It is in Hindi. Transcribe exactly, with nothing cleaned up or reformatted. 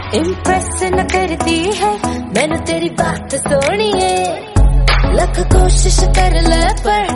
इम्प्रेस न करती है मैंने तेरी बात सोनी है, लख कोशिश कर ले पर